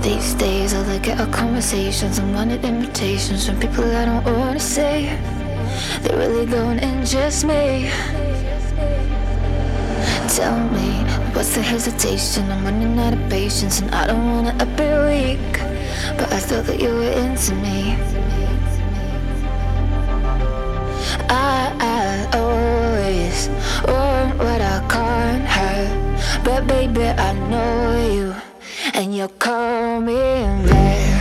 These days all I get are conversations and wanted invitations from people I don't wanna say. They're really going in just me. Tell me, what's the hesitation? I'm running out of patience and I don't wanna appear weak, but I thought that you were into me. I always want what I can't have, but baby I know you, and you're coming back.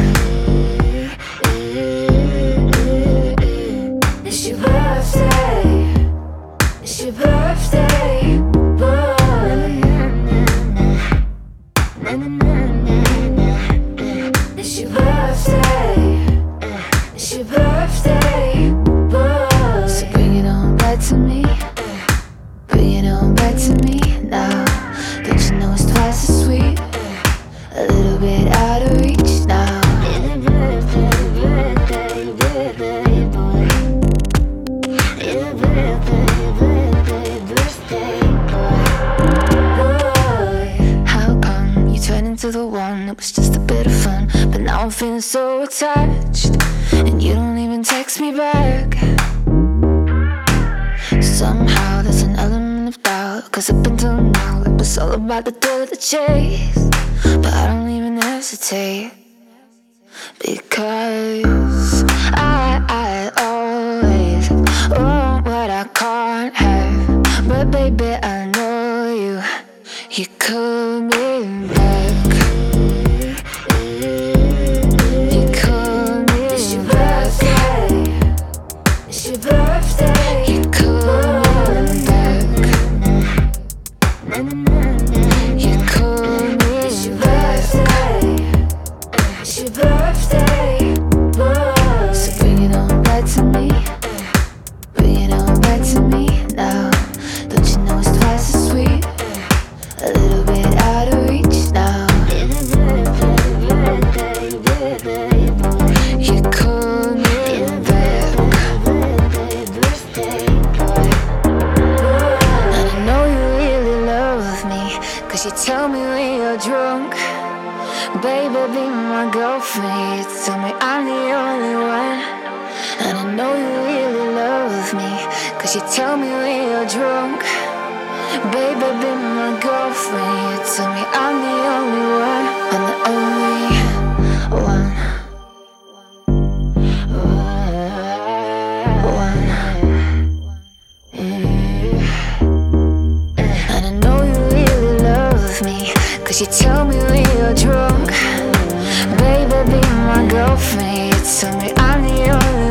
It's your birthday. It's your birthday, boy. It's your birthday. It's your birthday, boy. So bring it on back to me. Bring it on back to me now. Don't you know it's twice as sweet? A little bit out of reach now. How come you turned into the one that was just a bit of fun, but now I'm feeling so attached, and you don't even text me back. Somehow there's an element of doubt, 'cause up until now it was all about the thrill of the chase. But I don't even hesitate, because I always want what I can't have, but baby I know you're coming back. You're coming back. It's your birthday. It's your birthday. You're coming back. You're coming. It's your birthday, boy. So bring it on back to me. Bring it on back to me now. Don't you know it's twice as sweet? A little bit out of reach now. You're coming back. And I know you really love me, 'cause you tell me when you're drunk, baby, be my girlfriend. You tell me I'm the only one. And I know you really love me, 'cause you tell me when you're drunk, baby, be my girlfriend. You tell me I'm the only one. I'm the only one. And I know you really love me, 'cause you tell me when you're drunk, baby, be my girlfriend. You tell me I'm the only